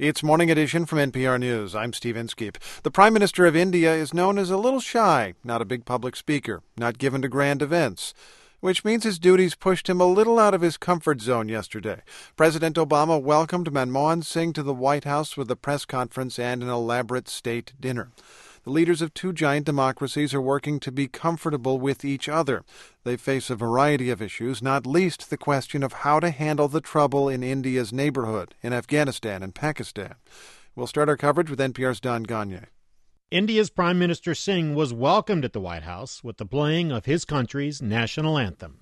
It's Morning Edition from NPR News. I'm Steve Inskeep. The Prime Minister of India is known as a little shy, not a big public speaker, not given to grand events, which means his duties pushed him a little out of his comfort zone yesterday. President Obama welcomed Manmohan Singh to the White House with a press conference and an elaborate state dinner. The leaders of two giant democracies are working to be comfortable with each other. They face a variety of issues, not least the question of how to handle the trouble in India's neighborhood, in Afghanistan and Pakistan. We'll start our coverage with NPR's Don Gagné. India's Prime Minister Singh was welcomed at the White House with the playing of his country's national anthem.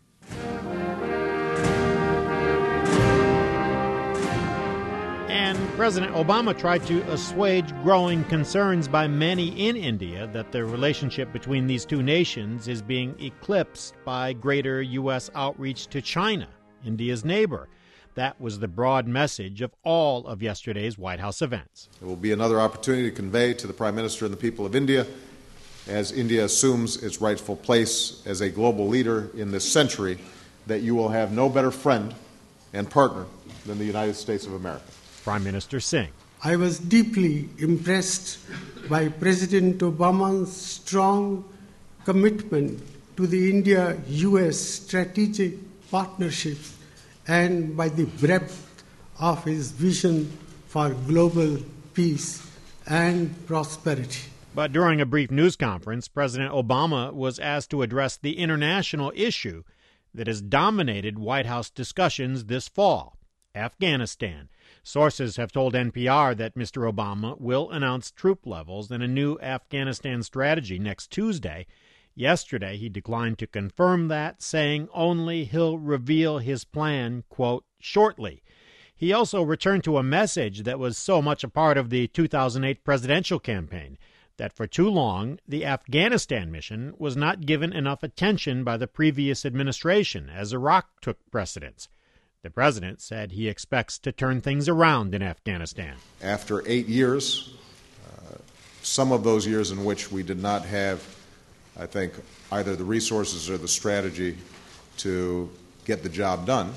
And President Obama tried to assuage growing concerns by many in India that the relationship between these two nations is being eclipsed by greater U.S. outreach to China, India's neighbor. That was the broad message of all of yesterday's White House events. It will be another opportunity to convey to the Prime Minister and the people of India, as India assumes its rightful place as a global leader in this century, that you will have no better friend and partner than the United States of America. Prime Minister Singh. I was deeply impressed by President Obama's strong commitment to the India-U.S. strategic partnerships and by the breadth of his vision for global peace and prosperity. But during a brief news conference, President Obama was asked to address the international issue that has dominated White House discussions this fall, Afghanistan. Sources have told NPR that Mr. Obama will announce troop levels and a new Afghanistan strategy next Tuesday. Yesterday, he declined to confirm that, saying only he'll reveal his plan, quote, shortly. He also returned to a message that was so much a part of the 2008 presidential campaign that for too long, the Afghanistan mission was not given enough attention by the previous administration as Iraq took precedence. The president said he expects to turn things around in Afghanistan. After 8 years, some of those years in which we did not have, I think, either the resources or the strategy to get the job done,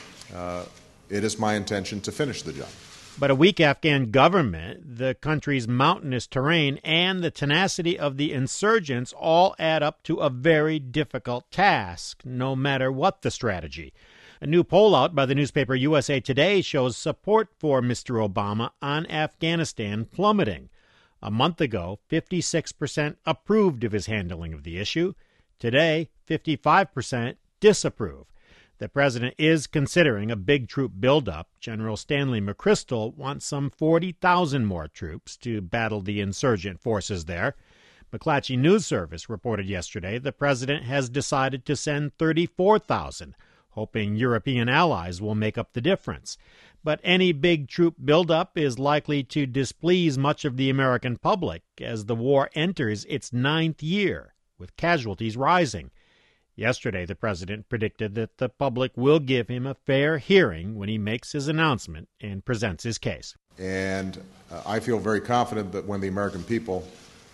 it is my intention to finish the job. But a weak Afghan government, the country's mountainous terrain, and the tenacity of the insurgents all add up to a very difficult task, no matter what the strategy. A new poll out by the newspaper USA Today shows support for Mr. Obama on Afghanistan plummeting. A month ago, 56% approved of his handling of the issue. Today, 55% disapprove. The president is considering a big troop buildup. General Stanley McChrystal wants some 40,000 more troops to battle the insurgent forces there. McClatchy News Service reported yesterday the president has decided to send 34,000, hoping European allies will make up the difference. But any big troop buildup is likely to displease much of the American public as the war enters its 9th year, with casualties rising. Yesterday, the president predicted that the public will give him a fair hearing when he makes his announcement and presents his case. And I feel very confident that when the American people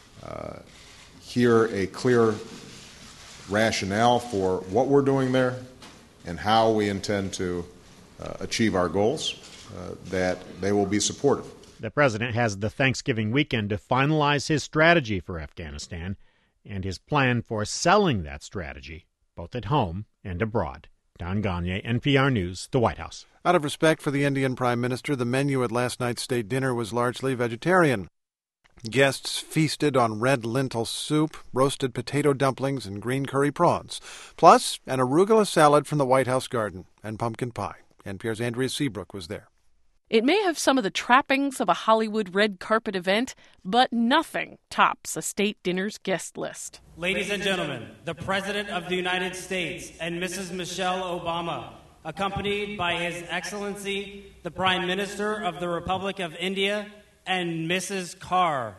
hear a clear rationale for what we're doing there and how we intend to achieve our goals, that they will be supportive. The president has the Thanksgiving weekend to finalize his strategy for Afghanistan and his plan for selling that strategy, both at home and abroad. Don Gagné, NPR News, the White House. Out of respect for the Indian Prime Minister, the menu at last night's state dinner was largely vegetarian. Guests feasted on red lentil soup, roasted potato dumplings, and green curry prawns, plus an arugula salad from the White House garden and pumpkin pie. NPR's Andrea Seabrook was there. It may have some of the trappings of a Hollywood red carpet event, but nothing tops a state dinner's guest list. Ladies and gentlemen, the President of the United States and Mrs. Michelle Obama, accompanied by His Excellency, the Prime Minister of the Republic of India, and Mrs. Carr.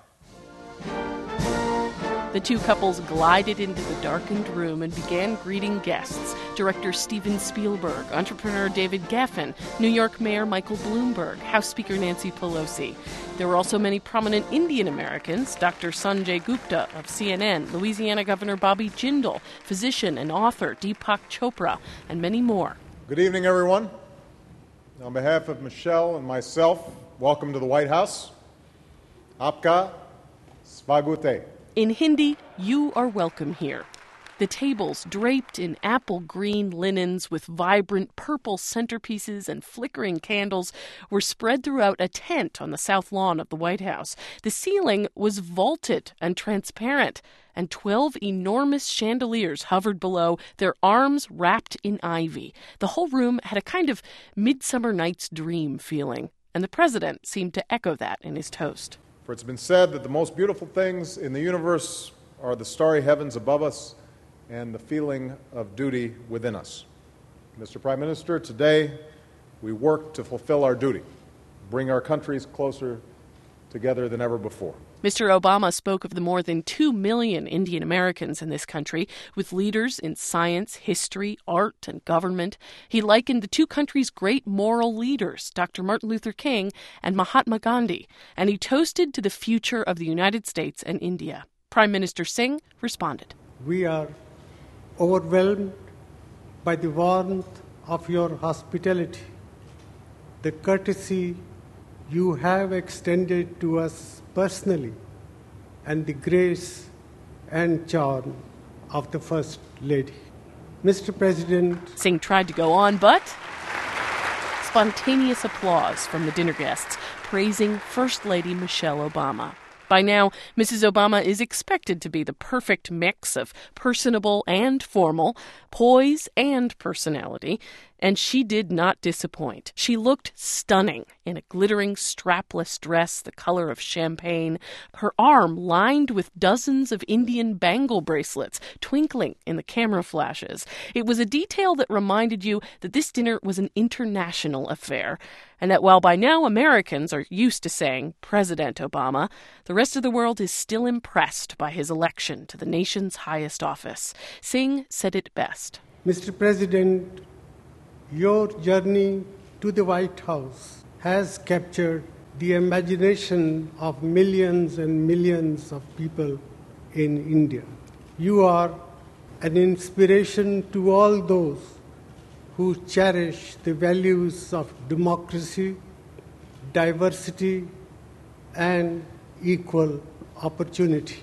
The two couples glided into the darkened room and began greeting guests. Director Steven Spielberg, entrepreneur David Geffen, New York Mayor Michael Bloomberg, House Speaker Nancy Pelosi. There were also many prominent Indian Americans, Dr. Sanjay Gupta of CNN, Louisiana Governor Bobby Jindal, physician and author Deepak Chopra, and many more. Good evening, everyone. On behalf of Michelle and myself welcome to the White House. Aapka svagute. In Hindi, you are welcome here. The tables, draped in apple green linens with vibrant purple centerpieces and flickering candles, were spread throughout a tent on the south lawn of the White House. The ceiling was vaulted and transparent, and 12 enormous chandeliers hovered below, their arms wrapped in ivy. The whole room had a kind of Midsummer Night's Dream feeling, and the president seemed to echo that in his toast. For it's been said that the most beautiful things in the universe are the starry heavens above us and the feeling of duty within us. Mr. Prime Minister, today we work to fulfill our duty, bring our countries closer together than ever before. Mr. Obama spoke of the more than 2 million Indian Americans in this country, with leaders in science, history, art, and government. He likened the two countries' great moral leaders, Dr. Martin Luther King and Mahatma Gandhi, and he toasted to the future of the United States and India. Prime Minister Singh responded. We are overwhelmed by the warmth of your hospitality, the courtesy you have extended to us personally, and the grace and charm of the First Lady. Mr. President, Singh tried to go on, but spontaneous applause from the dinner guests praising First Lady Michelle Obama. By now, Mrs. Obama is expected to be the perfect mix of personable and formal, poise and personality, and she did not disappoint. She looked stunning in a glittering strapless dress the color of champagne, her arm lined with dozens of Indian bangle bracelets twinkling in the camera flashes. It was a detail that reminded you that this dinner was an international affair, and that while by now Americans are used to saying President Obama, the rest of the world is still impressed by his election to the nation's highest office. Singh said it best. Mr. President, your journey to the White House has captured the imagination of millions and millions of people in India. You are an inspiration to all those who cherish the values of democracy, diversity, and equal opportunity.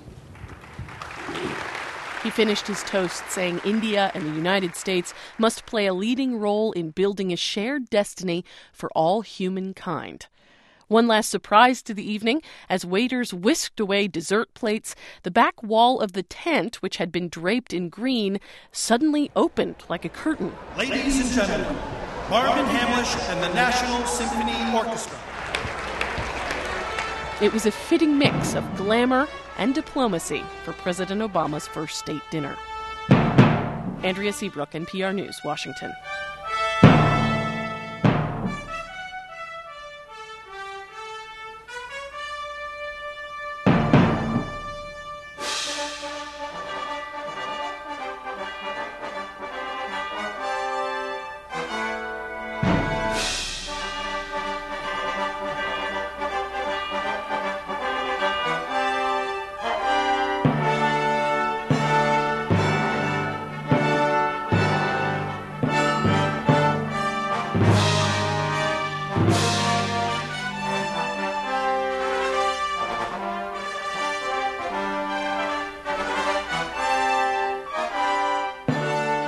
He finished his toast saying India and the United States must play a leading role in building a shared destiny for all humankind. One last surprise to the evening, as waiters whisked away dessert plates, the back wall of the tent, which had been draped in green, suddenly opened like a curtain. Ladies and gentlemen, Marvin Hamlish and the National Symphony Orchestra. It was a fitting mix of glamour and diplomacy for President Obama's first state dinner. Andrea Seabrook, NPR News, Washington.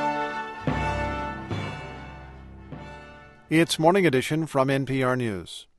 It's Morning Edition from NPR News.